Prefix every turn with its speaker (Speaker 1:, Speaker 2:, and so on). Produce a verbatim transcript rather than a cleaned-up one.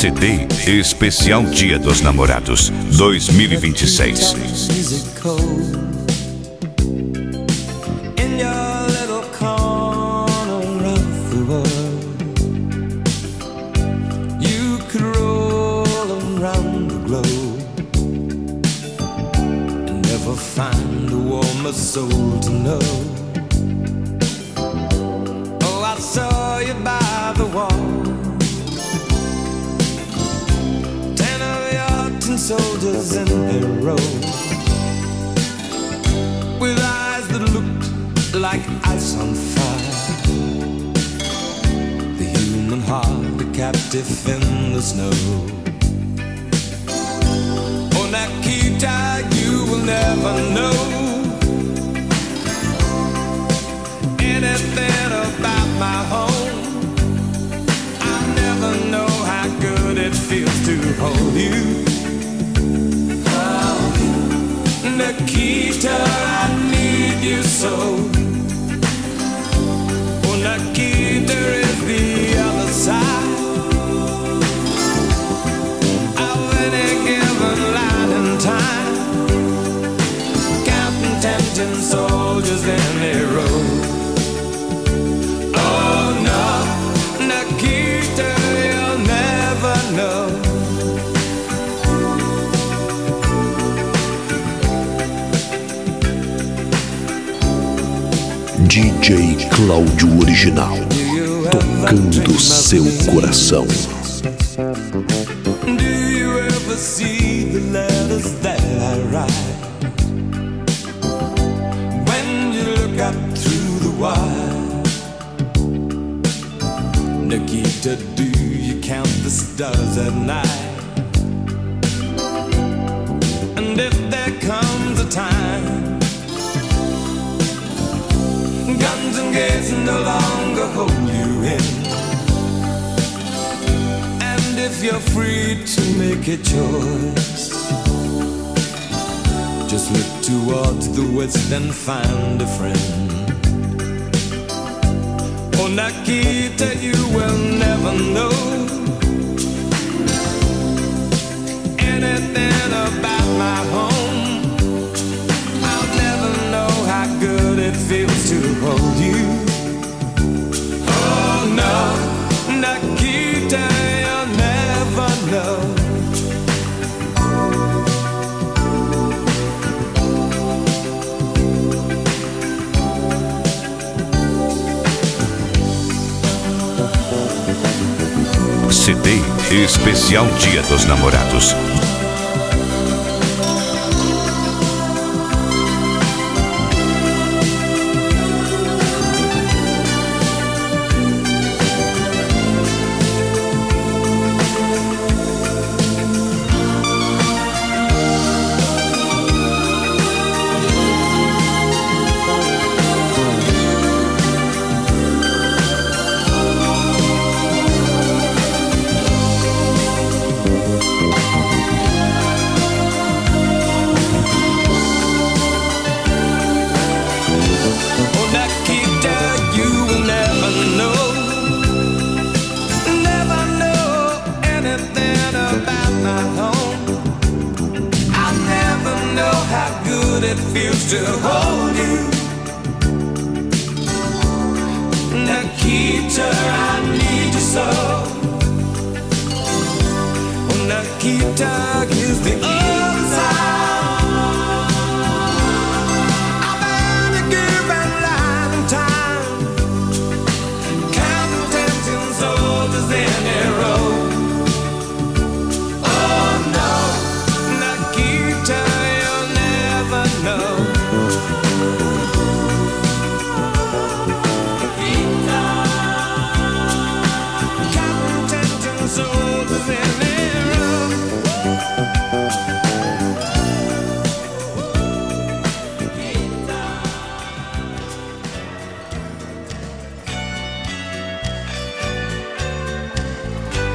Speaker 1: C D Especial Dia dos Namorados dois mil e vinte e seis.
Speaker 2: Find a warmer soul to know. Oh, I saw you by the wall. Ten of your tin soldiers in a row, with eyes that looked like ice on fire. The human heart, a captive in the snow. Oh, Nikita, you will never know anything about my home. I never know how good it feels to hold you. Oh, Nikita, I need you so. Oh, Nikita is the other side of any given light and time. Ten soldiers in a row. Oh no, Nikita, you'll never know.
Speaker 3: D J Cláudio Original, tocando seu coração.
Speaker 2: Do you ever see the letters that I write? Up through the wire, Nikita, do you count the stars at night? And if there comes a time guns and gates no longer hold you in, and if you're free to make a choice, just look towards the west and find a friend. Oh, Nikita, you will never know anything about my home. I'll never know how good it feels to hold you. Oh no, Nikita, you'll never know.
Speaker 1: C D Especial Dia dos Namorados.
Speaker 2: It feels to hold you. Nikita, I need you so. Oh, Nikita,